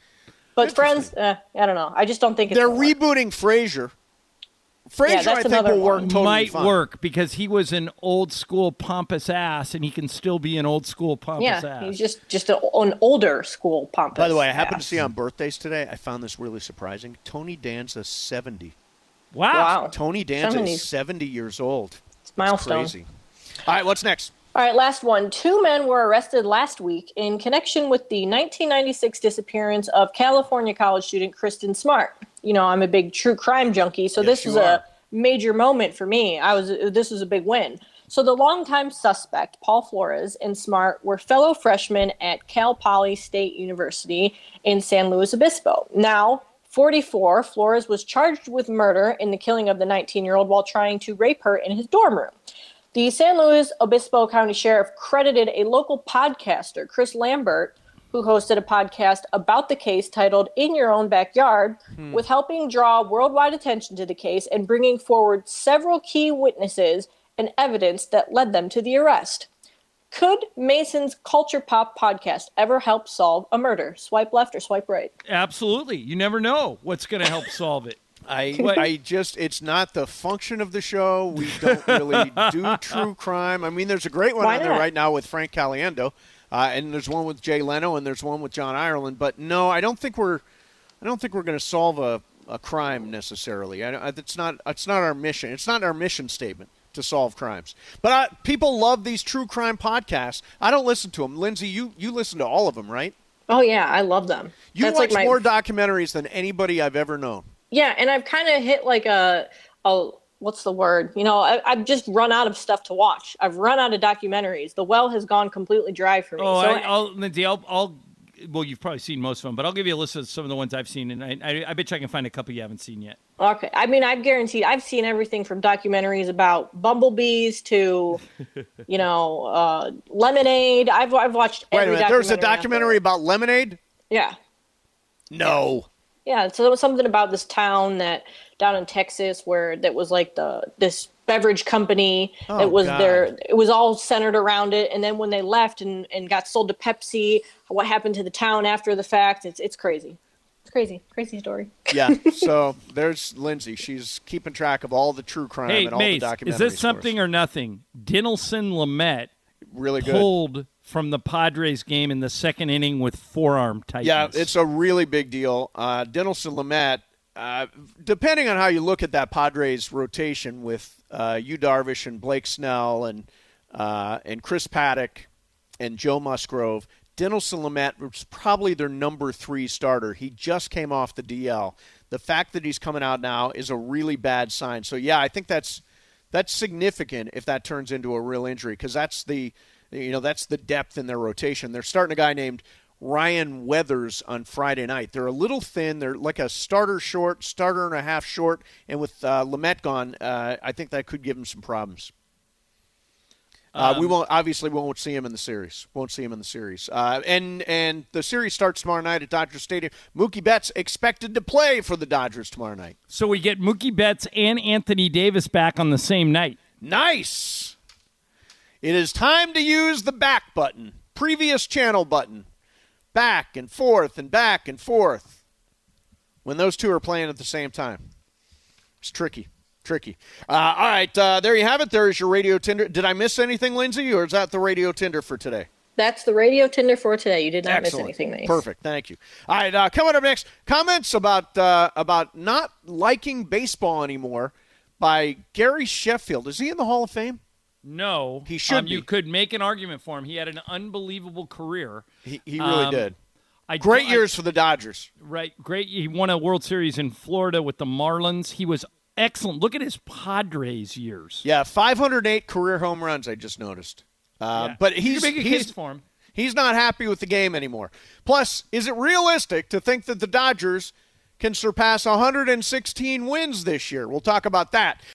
But Friends, uh, I don't know. I just don't think it's They're gonna work. rebooting Frasier. Frasier, Yeah, that's I think, another will work one. totally Might fine. work because he was an old school pompous ass, and he can still be an old school pompous Yeah, ass. he's just just a, an older school pompous. By the way, I happened to ass. see on birthdays today. I found this really surprising. Tony Danza, seventy. wow. Wow. Tony Danza seventies. is seventy years old. It's a milestone. Crazy. All right, what's next? All right, last one. Two men were arrested last week in connection with the nineteen ninety-six disappearance of California college student Kristen Smart. You know, I'm a big true crime junkie, so Yes, this you was are. a major moment for me. I was this was a big win. So the longtime suspect, Paul Flores, and Smart were fellow freshmen at Cal Poly State University in San Luis Obispo. Now, forty-four, Flores was charged with murder in the killing of the nineteen-year-old while trying to rape her in his dorm room. The San Luis Obispo County Sheriff credited a local podcaster, Chris Lambert, who hosted a podcast about the case titled In Your Own Backyard, with helping draw worldwide attention to the case and bringing forward several key witnesses and evidence that led them to the arrest. Could Mason's Culture Pop podcast ever help solve a murder? Swipe left or swipe right? Absolutely. You never know what's going to help solve it. I What? I just it's not the function of the show. We don't really do true crime. I mean, there's a great one Why on there not? right now with Frank Caliendo, uh, and there's one with Jay Leno, and there's one with John Ireland. But no, I don't think we're I don't think we're going to solve a, a crime necessarily. I, I, it's not it's not our mission. It's not our mission statement to solve crimes. But I, people love these true crime podcasts. I don't listen to them. Lindsay, you you listen to all of them, right? Oh yeah, I love them. You That's watch like my, more documentaries than anybody I've ever known. Yeah, and I've kind of hit like a, a what's the word? You know, I, I've just run out of stuff to watch. I've run out of documentaries. The well has gone completely dry for me. Oh, so I, I'll, Lindsay, I'll, I'll, well, you've probably seen most of them, but I'll give you a list of some of the ones I've seen, and I, I, I bet you I can find a couple you haven't seen yet. Okay. I mean, I've guaranteed I've seen everything from documentaries about bumblebees to, you know, uh, Lemonade. I've I've watched Wait a every minute. There's a documentary documentary about Lemonade? Yeah. No. Yeah, so there was something about this town that down in Texas where that was like the this beverage company Oh, that was God. there. It was all centered around it, and then when they left and, and got sold to Pepsi, what happened to the town after the fact? It's it's crazy. It's crazy, crazy story. Yeah. So there's Lindsay. She's keeping track of all the true crime Hey, and all Mace, the documentaries. is this for us. something or nothing? Dinelson Lamet Really good. pulled from the Padres game in the second inning with forearm tightness. Yeah, it's a really big deal. Uh, Dinelson Lamet, uh, depending on how you look at that Padres rotation with uh, Yu Darvish and Blake Snell and uh, and Chris Paddock and Joe Musgrove, Dinelson Lamet was probably their number three starter. He just came off the D L. The fact that he's coming out now is a really bad sign. So, yeah, I think that's that's significant if that turns into a real injury because that's the – You know, that's the depth in their rotation. They're starting a guy named Ryan Weathers on Friday night. They're a little thin. They're like a starter short, starter and a half short. And with uh, Lamet gone, uh, I think that could give him some problems. Uh, Um, we won't obviously we won't see him in the series. Won't see him in the series. Uh, and and the series starts tomorrow night at Dodger Stadium. Mookie Betts expected to play for the Dodgers tomorrow night. So we get Mookie Betts and Anthony Davis back on the same night. Nice. It is time to use the back button, previous channel button, back and forth and back and forth when those two are playing at the same time. It's tricky, tricky. Uh, all right, uh, there you have it. There is your Radio Tinder. Did I miss anything, Lindsay, or is that the Radio Tinder for today? That's the Radio Tinder for today. You did not Excellent. miss anything, Mace. Perfect. Thank you. All right, uh, coming up next, comments about uh, about not liking baseball anymore by Gary Sheffield. Is he in the Hall of Fame? No. He should um, be. You could make an argument for him. He had an unbelievable career. He, he really Um, did. I, Great I- years for the Dodgers. Right. Great. He won a World Series in Florida with the Marlins. He was excellent. Look at his Padres years. Yeah, five hundred eight career home runs, I just noticed. Uh, Yeah. But You he's, can make a he's, case for him. he's not happy with the game anymore. Plus, is it realistic to think that the Dodgers can surpass one hundred sixteen wins this year? We'll talk about that.